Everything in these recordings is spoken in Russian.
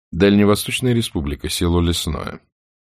Дальневосточная республика, село Лесное.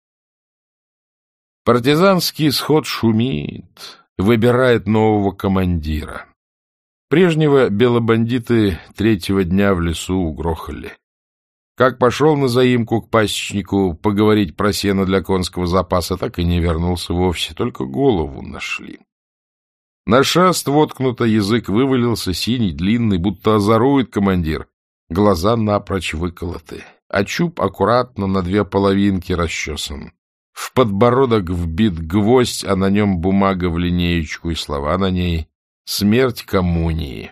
Партизанский сход шумит, выбирает нового командира. Прежнего белобандиты 3-го дня в лесу угрохали. Как пошел на заимку к пасечнику поговорить про сено для конского запаса, так и не вернулся вовсе, только голову нашли. На шаст воткнуто, язык вывалился, синий, длинный, будто озорует командир. Глаза напрочь выколоты, а чуб аккуратно на 2 половинки расчесан. В подбородок вбит гвоздь, а на нем бумага в линеечку и слова на ней «Смерть коммунии».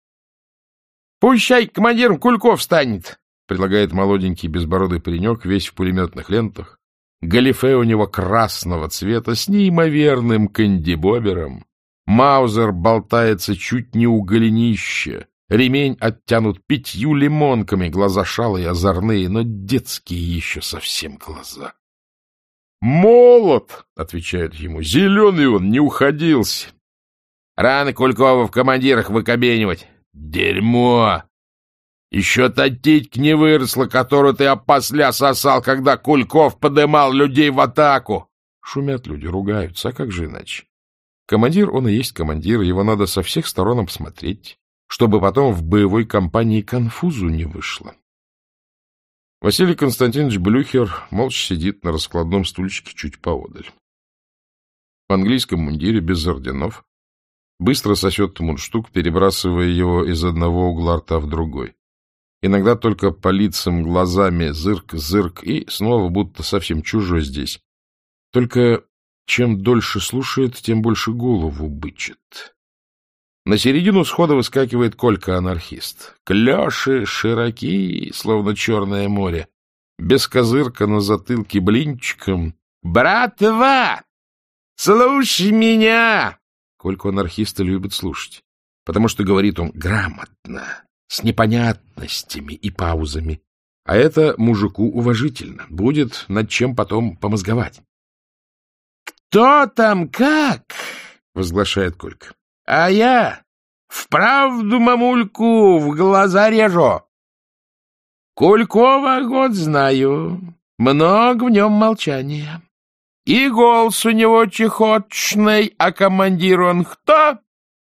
— Пущай командиром Кульков станет, — предлагает молоденький безбородый паренек, весь в пулеметных лентах. Галифе у него красного цвета с неимоверным кандибобером. Маузер болтается чуть не у голенища. Ремень оттянут 5 лимонками, глаза шалые, озорные, но детские еще совсем глаза. — Молод, — отвечает ему, — зеленый он, не уходился. — Рано Кулькова в командирах выкобенивать. — Дерьмо! Еще та титька не выросла, которую ты опосля сосал, когда Кульков подымал людей в атаку. Шумят люди, ругаются, а как же иначе? Командир, он и есть командир, его надо со всех сторон обсмотреть, чтобы потом в боевой кампании конфузу не вышло. Василий Константинович Блюхер молча сидит на раскладном стульчике чуть поодаль. В английском мундире, без орденов, быстро сосет мундштук, перебрасывая его из одного угла рта в другой. Иногда только по лицам глазами зырк-зырк, и снова будто совсем чужой здесь. Только чем дольше слушает, тем больше голову бычит. На середину схода выскакивает Колька-анархист. Клёши широки, словно Черное море. Без козырка на затылке блинчиком. «Братва! Слушай меня!» Кольку-анархиста любят слушать, потому что говорит он грамотно, с непонятностями и паузами. А это мужику уважительно. Будет над чем потом помозговать. «Кто там как?» — возглашает Колька. «А я вправду мамульку в глаза режу. Кулькова год знаю, много в нем молчания. И голос у него чехоточный, а командир он кто?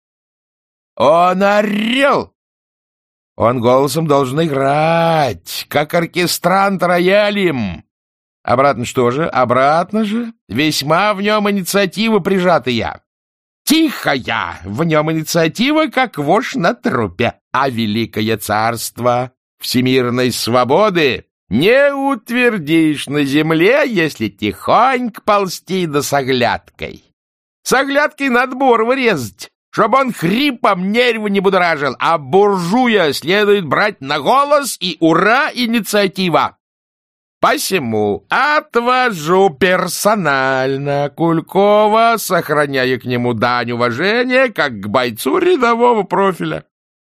Он орел. Он голосом должен играть, как оркестрант роялем. Обратно что же? Обратно же. Весьма в нем инициатива прижатая. Тихая, в нем инициатива, как вошь на трупе. А великое царство всемирной свободы не утвердишь на земле, если тихонько ползти да с оглядкой. С оглядкой надо Борова резать, чтобы он хрипом нервы не будоражил, а буржуя следует брать на голос, и ура, инициатива! Посему отвожу персонально Кулькова, сохраняя к нему дань уважения, как к бойцу рядового профиля.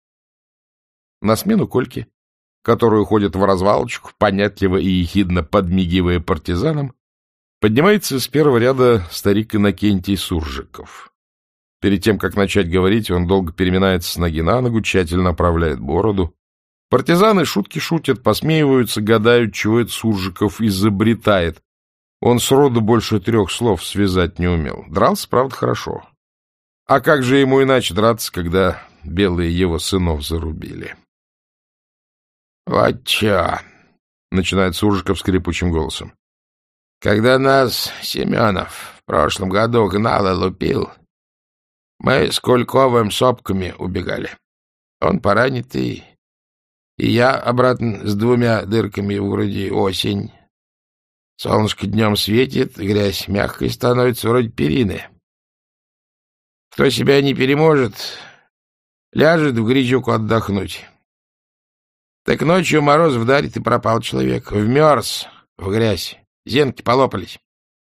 На смену Кольке, который уходит в развалочку, понятливо и ехидно подмигивая партизанам, поднимается с первого ряда старик Иннокентий Суржиков. Перед тем, как начать говорить, он долго переминается с ноги на ногу, тщательно оправляет бороду. Партизаны шутки шутят, посмеиваются, гадают, чего это Суржиков изобретает. Он сроду больше 3 слов связать не умел. Дрался, правда, хорошо. А как же ему иначе драться, когда белые его сынов зарубили? — Вот чё, — начинает Суржиков скрипучим голосом. — Когда нас Семенов в прошлом году гнал и лупил, мы с Кульковым сопками убегали. Он поранитый, и я обратно с 2 дырками в груди. Осень. Солнышко днем светит, грязь мягкой становится, вроде перины. Кто себя не переможет, ляжет в грязюку отдохнуть. Так ночью мороз вдарит, и пропал человек. Вмерз в грязь, зенки полопались.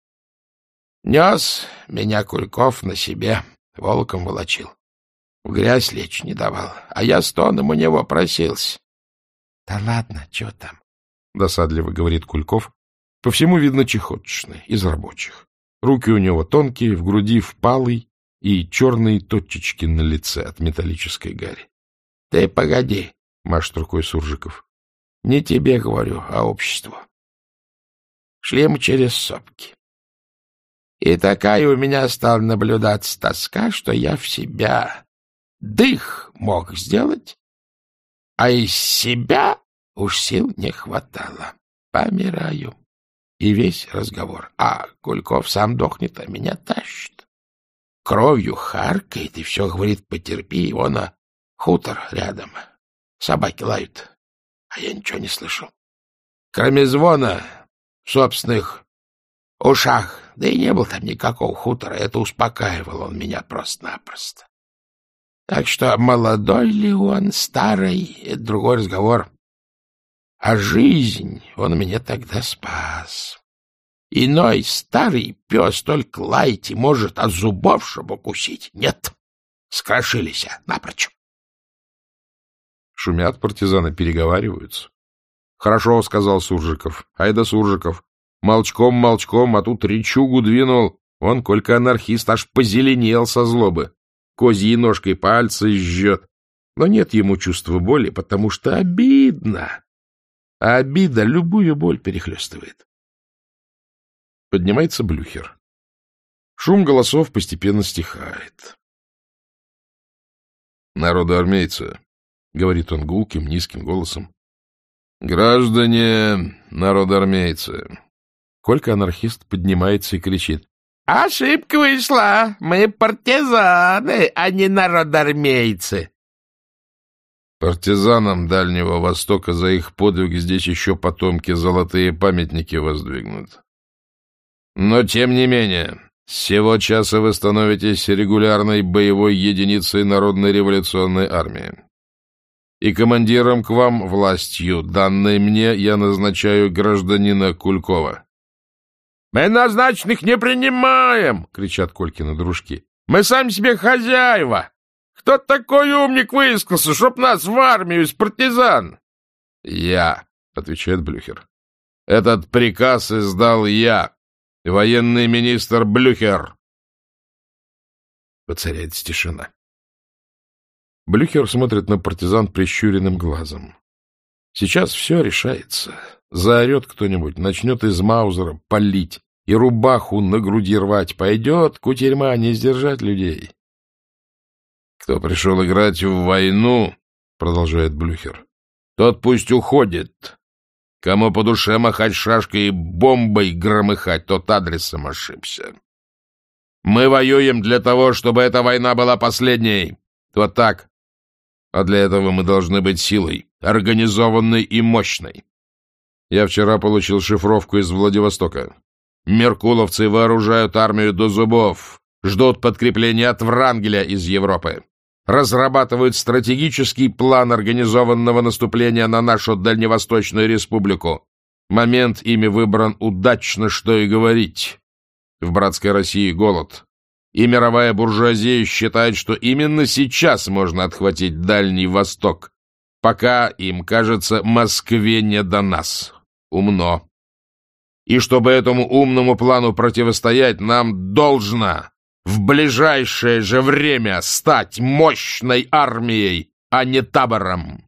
Нес меня Кульков на себе, волоком волочил. В грязь лечь не давал, а я стоном у него просился. — Да ладно, что там? — досадливо говорит Кульков. По всему видно чехоточный, из рабочих. Руки у него тонкие, в груди впалый и черные точечки на лице от металлической гари. — Ты погоди, — машет рукой Суржиков. Не тебе говорю, а обществу. Шли мы через сопки. И такая у меня стала наблюдаться тоска, что я в себя дых мог сделать, а из себя уж сил не хватало. Помираю. И весь разговор. А Кульков сам дохнет, а меня тащит. Кровью харкает и все говорит: потерпи, его на хутор рядом. Собаки лают, а я ничего не слышал. Кроме звона в собственных ушах. Да и не было там никакого хутора. Это успокаивал он меня просто-напросто. Так что молодой ли он, старый — это другой разговор. А жизнь он меня тогда спас. Иной старый пес только лаять и может, а зубов, чтобы укусить, нет. Скрошились напрочь. Шумят партизаны, переговариваются. Хорошо, — сказал Суржиков. Айда Суржиков. Молчком, а тут речугу двинул. Вон, Колька анархист аж позеленел со злобы. Козьей ножкой пальцы жжет. Но нет ему чувства боли, потому что обидно. А обида любую боль перехлестывает. Поднимается Блюхер. Шум голосов постепенно стихает. «Народоармейцы», — говорит он гулким, низким голосом. «Граждане народоармейцы». Колька-анархист поднимается и кричит: «Ошибка вышла! Мы партизаны, а не народоармейцы!» Партизанам Дальнего Востока за их подвиг здесь еще потомки золотые памятники воздвигнут. Но, тем не менее, с сего часа вы становитесь регулярной боевой единицей Народной революционной армии. И командиром к вам властью, данной мне, я назначаю гражданина Кулькова. — Мы назначенных не принимаем! — кричат Колькины дружки. — Мы сами себе хозяева! Кто такой умник выискался, чтоб нас в армию из партизан? — Я, — отвечает Блюхер. — Этот приказ издал я, военный министр Блюхер. Воцаряется тишина. Блюхер смотрит на партизан прищуренным глазом. Сейчас все решается. Заорет кто-нибудь, начнет из маузера палить и рубаху на груди рвать. Пойдет кутерьма, не сдержать людей. Кто пришел играть в войну, продолжает Блюхер, тот пусть уходит. Кому по душе махать шашкой и бомбой громыхать, тот адресом ошибся. Мы воюем для того, чтобы эта война была последней. Вот так. А для этого мы должны быть силой, организованной и мощной. Я вчера получил шифровку из Владивостока. Меркуловцы вооружают армию до зубов, ждут подкрепления от Врангеля из Европы. Разрабатывают стратегический план организованного наступления на нашу Дальневосточную республику. Момент ими выбран удачно, что и говорить. В братской России голод. И мировая буржуазия считает, что именно сейчас можно отхватить Дальний Восток, пока, им кажется, Москве не до нас. Умно. И чтобы этому умному плану противостоять, нам должно в ближайшее же время стать мощной армией, а не табором.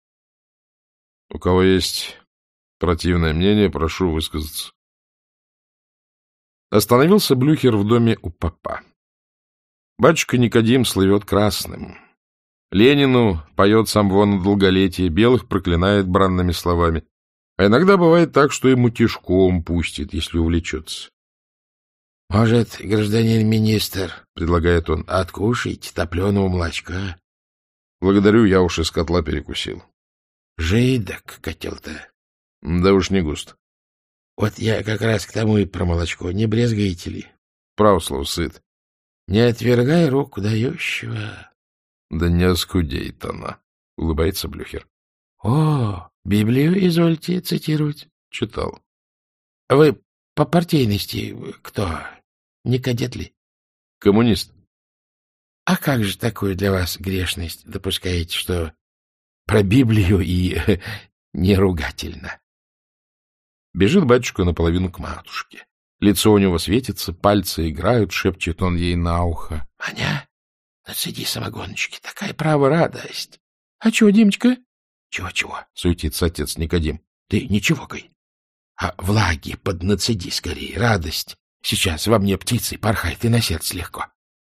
У кого есть противное мнение, прошу высказаться. Остановился Блюхер в доме у попа. Батюшка Никодим слывет красным. Ленину поет самвон долголетие, белых проклинает бранными словами. А иногда бывает так, что ему тишком пустит, если увлечется. — Может, гражданин министр, — предлагает он, — откушайте топленого молочка? — Благодарю, я уж из котла перекусил. — Жидок котел-то. — Да уж не густо. — Вот я как раз к тому и про молочко. Не брезгаете ли? — Право слово, сыт. — Не отвергай руку дающего. — Да не оскудеет она, — улыбается Блюхер. — О, Библию извольте цитировать. — Читал. — Вы по партийности кто? Не кадет ли? — Коммунист. — А как же такую для вас грешность допускаете, что про Библию и не ругательно? Бежит батюшка наполовину к матушке. Лицо у него светится, пальцы играют, шепчет он ей на ухо. — Маня, нацеди самогоночки, такая право радость. — А чего, Димочка? Чего? — суетится отец Никодим. — Ты не чевокай, а влаги поднацеди скорее, радость. Сейчас во мне птицей порхает, и на сердце легко.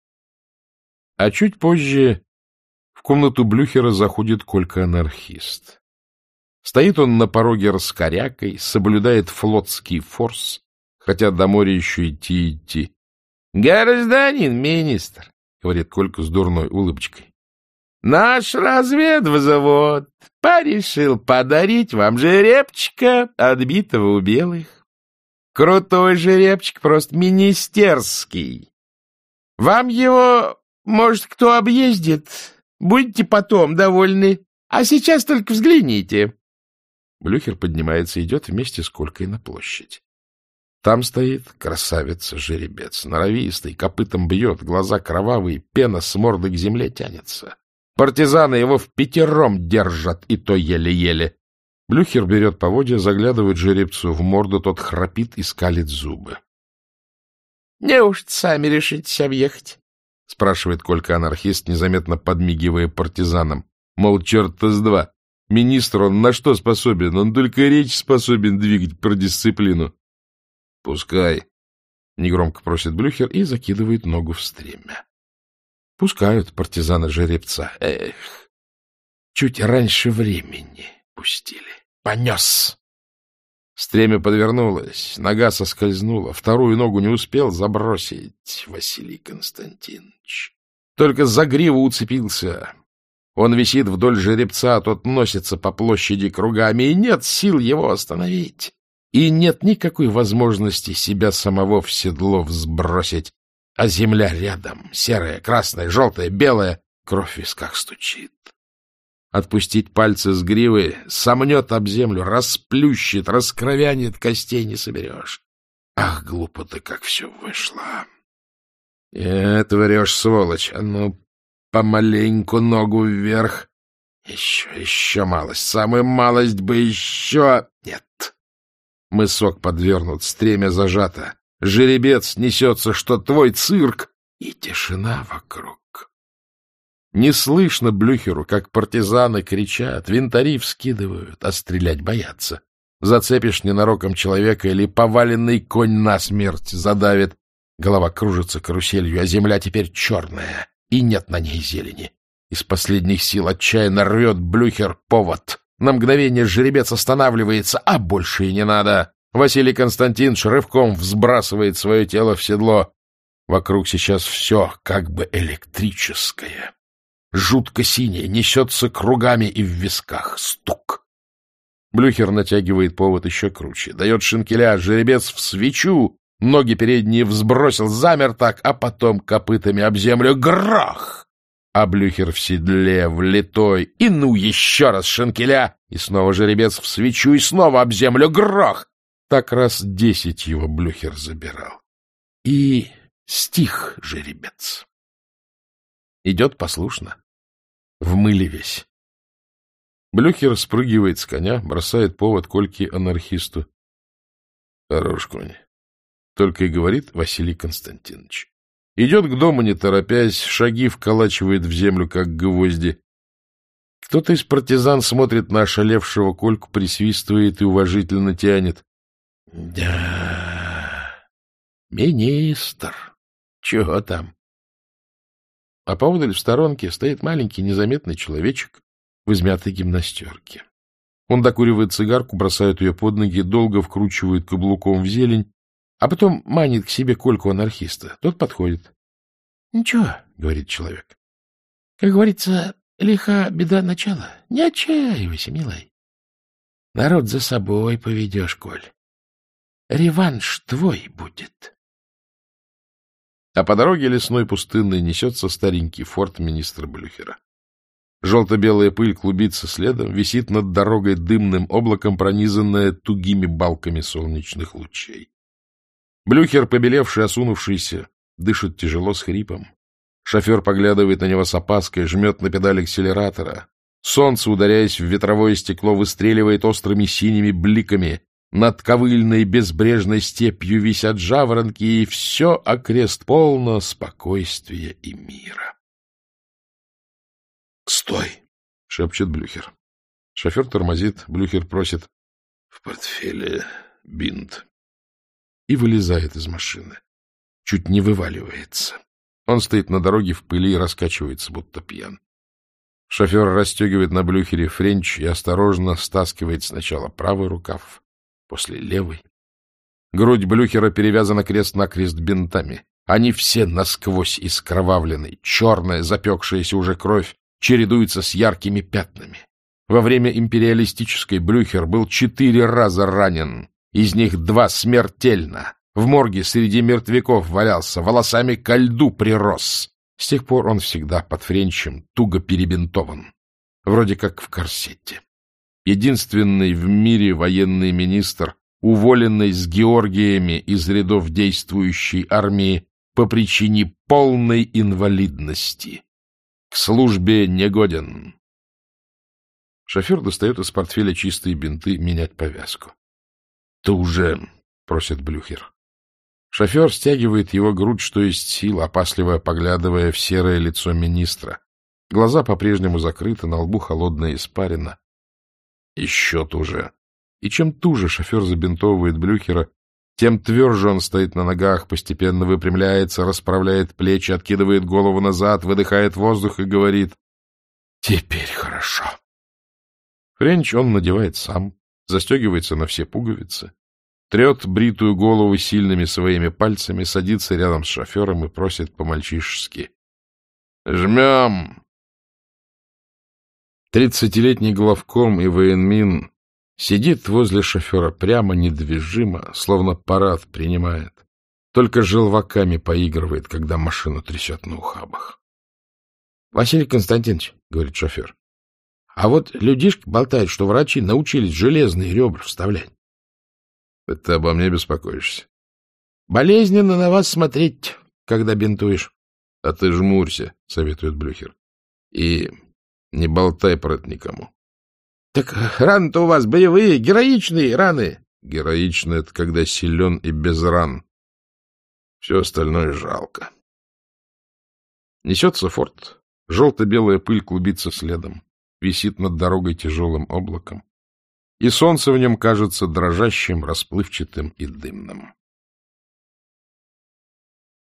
А чуть позже в комнату Блюхера заходит Колька-анархист. Стоит он на пороге раскорякой, соблюдает флотский форс, хотя до моря еще идти. — Гражданин министр, — говорит Колька с дурной улыбочкой, — наш разведвзвод порешил подарить вам жеребчика, отбитого у белых. Крутой жеребчик, просто министерский. Вам его, может, кто объездит? Будете потом довольны. А сейчас только взгляните. Блюхер поднимается и идет вместе с Колькой на площадь. Там стоит красавица-жеребец, норовистый, копытом бьет, глаза кровавые, пена с морды к земле тянется. Партизаны его впятером держат, и то еле-еле. Блюхер берет поводья, заглядывает жеребцу в морду, тот храпит и скалит зубы. — Неужто сами решитесь объехать? — спрашивает Колька-анархист, незаметно подмигивая партизанам. Мол, черт-то с два. Министр он на что способен? Он только речь способен двигать про дисциплину. — Пускай, — негромко просит Блюхер и закидывает ногу в стремя. Пускают партизаны жеребца. Эх, чуть раньше времени пустили. Понес! Стремя подвернулось, нога соскользнула, вторую ногу не успел забросить Василий Константинович. Только за гриву уцепился. Он висит вдоль жеребца, а тот носится по площади кругами, и нет сил его остановить. И нет никакой возможности себя самого в седло взбросить. А земля рядом, серая, красная, желтая, белая, кровь в висках стучит. Отпустить пальцы с гривы, сомнет об землю, расплющит, раскровянет, костей не соберешь. Ах, глупо-то как все вышло. Это врешь, сволочь, а ну, помаленьку ногу вверх. Еще малость, самую малость бы еще... Нет. Мысок подвернут, стремя зажато. Жеребец несется, что твой цирк, и тишина вокруг. Не слышно Блюхеру, как партизаны кричат, винтари вскидывают, а стрелять боятся. Зацепишь ненароком человека или поваленный конь насмерть задавит. Голова кружится каруселью, а земля теперь черная, и нет на ней зелени. Из последних сил отчаянно рвет Блюхер повод. На мгновение жеребец останавливается, а больше и не надо. Василий Константинович рывком взбрасывает свое тело в седло. Вокруг сейчас все как бы электрическое. Жутко синее, несется кругами и в висках. Стук. Блюхер натягивает повод еще круче, дает шинкеля, жеребец в свечу, ноги передние взбросил, замер так, а потом копытами об землю. Грах! А Блюхер в седле, влитой, и ну еще раз шинкеля, и снова жеребец в свечу, и снова об землю. Грах! Так раз 10 его Блюхер забирал. И стих жеребец. Идет послушно. В мыле весь. Блюхер спрыгивает с коня, бросает повод Кольке-анархисту. Хорош конь. Только и говорит Василий Константинович. Идет к дому, не торопясь, шаги вколачивает в землю, как гвозди. Кто-то из партизан смотрит на ошалевшего Кольку, присвистывает и уважительно тянет. Да, министр, чего там? А поодаль в сторонке стоит маленький незаметный человечек в измятой гимнастерке. Он докуривает цигарку, бросает ее под ноги, долго вкручивает каблуком в зелень, а потом манит к себе Кольку-анархиста. Тот подходит. — Ничего, — говорит человек. — Как говорится, лиха беда начала. Не отчаивайся, милый. Народ за собой поведешь, Коль. Реванш твой будет. А по дороге лесной пустынной несется старенький форт министра Блюхера. Желто-белая пыль клубится следом, висит над дорогой дымным облаком, пронизанная тугими балками солнечных лучей. Блюхер, побелевший, осунувшийся, дышит тяжело с хрипом. Шофер поглядывает на него с опаской, жмет на педаль акселератора. Солнце, ударяясь в ветровое стекло, выстреливает острыми синими бликами. Над ковыльной безбрежной степью висят жаворонки, и все окрест полно спокойствия и мира. — Стой! — шепчет Блюхер. Шофер тормозит, Блюхер просит: — В портфеле бинт. И вылезает из машины. Чуть не вываливается. Он стоит на дороге в пыли и раскачивается, будто пьян. Шофер расстегивает на Блюхере френч и осторожно стаскивает сначала правый рукав, после левый. Грудь Блюхера перевязана крест-накрест бинтами. Они все насквозь искровавлены. Черная, запекшаяся уже кровь чередуется с яркими пятнами. Во время империалистической Блюхер был 4 раза ранен, из них 2 смертельно. В морге среди мертвяков валялся, волосами ко льду прирос. С тех пор он всегда под френчем, туго перебинтован, вроде как в корсете. Единственный в мире военный министр, уволенный с Георгиями из рядов действующей армии по причине полной инвалидности. К службе негоден. Шофер достает из портфеля чистые бинты, менять повязку. — Ты уже... — просит Блюхер. Шофер стягивает его грудь, что есть сил, опасливо поглядывая в серое лицо министра. Глаза по-прежнему закрыты, на лбу холодная испарина. Еще туже. И чем туже шофер забинтовывает Блюхера, тем тверже он стоит на ногах, постепенно выпрямляется, расправляет плечи, откидывает голову назад, выдыхает воздух и говорит: «Теперь хорошо». Френч он надевает сам, застегивается на все пуговицы, трет бритую голову сильными своими пальцами, садится рядом с шофером и просит по-мальчишески: «Жмем!» 30-летний главком и военмин сидит возле шофера прямо, недвижимо, словно парад принимает. Только желваками поигрывает, когда машину трясет на ухабах. — Василий Константинович, — говорит шофер, — а вот людишки болтают, что врачи научились железные ребра вставлять. — Это ты обо мне беспокоишься? — Болезненно на вас смотреть, когда бинтуешь. — А ты жмурься, — советует Блюхер. — И не болтай про это никому. — Так раны-то у вас боевые, героичные раны. — Героично — это когда силен и без ран. Все остальное жалко. Несется форт. Желто-белая пыль клубится следом, висит над дорогой тяжелым облаком, и солнце в нем кажется дрожащим, расплывчатым и дымным.